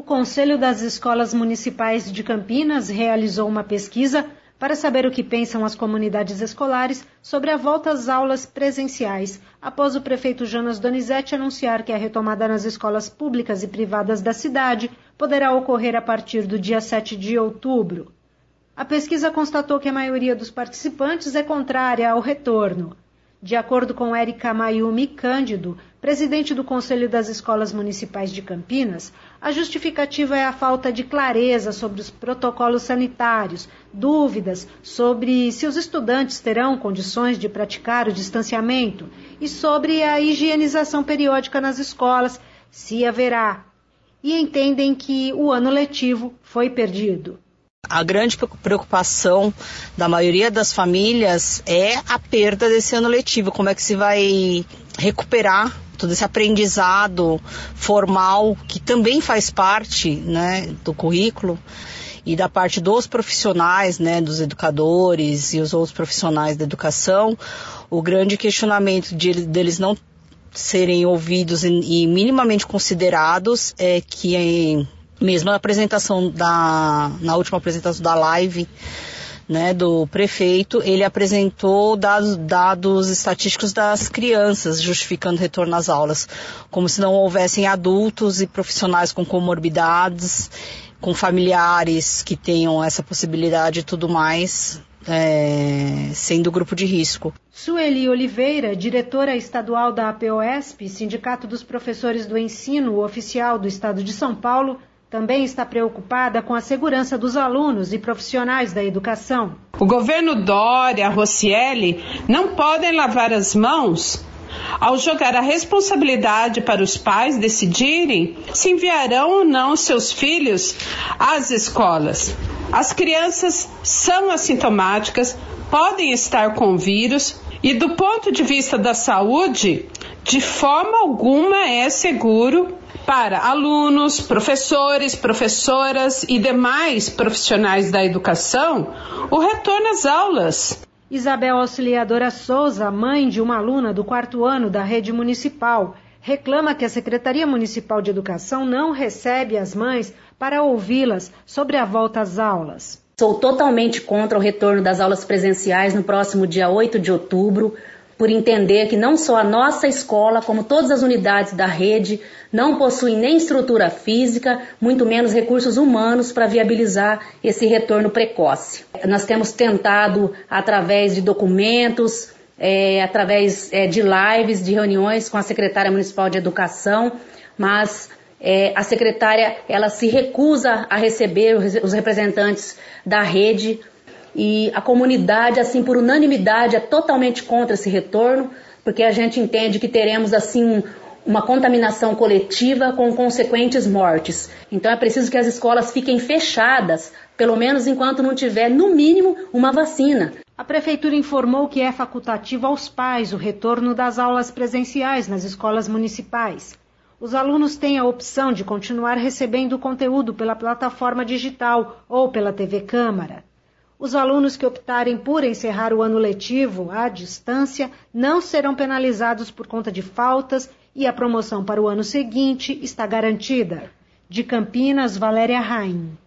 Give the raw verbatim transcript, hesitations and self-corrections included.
Conselho das Escolas Municipais de Campinas realizou uma pesquisa para saber o que pensam as comunidades escolares sobre a volta às aulas presenciais, após o prefeito Jonas Donizete anunciar que a retomada nas escolas públicas e privadas da cidade poderá ocorrer a partir do dia sete de outubro. A pesquisa constatou que a maioria dos participantes é contrária ao retorno. De acordo com Érica Mayumi Cândido, presidente do Conselho das Escolas Municipais de Campinas, a justificativa é a falta de clareza sobre os protocolos sanitários, dúvidas sobre se os estudantes terão condições de praticar o distanciamento e sobre a higienização periódica nas escolas, se haverá, e entendem que o ano letivo foi perdido. A grande preocupação da maioria das famílias é a perda desse ano letivo. Como é que se vai recuperar todo esse aprendizado formal, que também faz parte, né, do currículo, e da parte dos profissionais, né, dos educadores e os outros profissionais da educação. O grande questionamento de, deles não serem ouvidos e, e minimamente considerados é que é, mesmo na apresentação da, na última apresentação da live, né, do prefeito, ele apresentou dados, dados estatísticos das crianças, justificando o retorno às aulas, como se não houvessem adultos e profissionais com comorbidades, com familiares que tenham essa possibilidade e tudo mais, é, sendo grupo de risco. Sueli Oliveira, diretora estadual da A P O E S P, Sindicato dos Professores do Ensino Oficial do Estado de São Paulo, também está preocupada com a segurança dos alunos e profissionais da educação. O governo Dória, Roscielli, não podem lavar as mãos ao jogar a responsabilidade para os pais decidirem se enviarão ou não seus filhos às escolas. As crianças são assintomáticas, podem estar com vírus e, do ponto de vista da saúde, de forma alguma é seguro para alunos, professores, professoras e demais profissionais da educação o retorno às aulas. Isabel Auxiliadora Souza, mãe de uma aluna do quarto ano da rede municipal, reclama que a Secretaria Municipal de Educação não recebe as mães para ouvi-las sobre a volta às aulas. Sou totalmente contra o retorno das aulas presenciais no próximo dia oito de outubro, por entender que não só a nossa escola, como todas as unidades da rede, não possuem nem estrutura física, muito menos recursos humanos para viabilizar esse retorno precoce. Nós temos tentado, através de documentos, é, através é, de lives, de reuniões com a secretária municipal de educação, mas é, a secretária ela se recusa a receber os representantes da rede. E a comunidade, assim, por unanimidade, é totalmente contra esse retorno, porque a gente entende que teremos, assim, um, uma contaminação coletiva com consequentes mortes. Então é preciso que as escolas fiquem fechadas, pelo menos enquanto não tiver, no mínimo, uma vacina. A Prefeitura informou que é facultativo aos pais o retorno das aulas presenciais nas escolas municipais. Os alunos têm a opção de continuar recebendo o conteúdo pela plataforma digital ou pela T V Câmara. Os alunos que optarem por encerrar o ano letivo à distância não serão penalizados por conta de faltas e a promoção para o ano seguinte está garantida. De Campinas, Valéria Raim.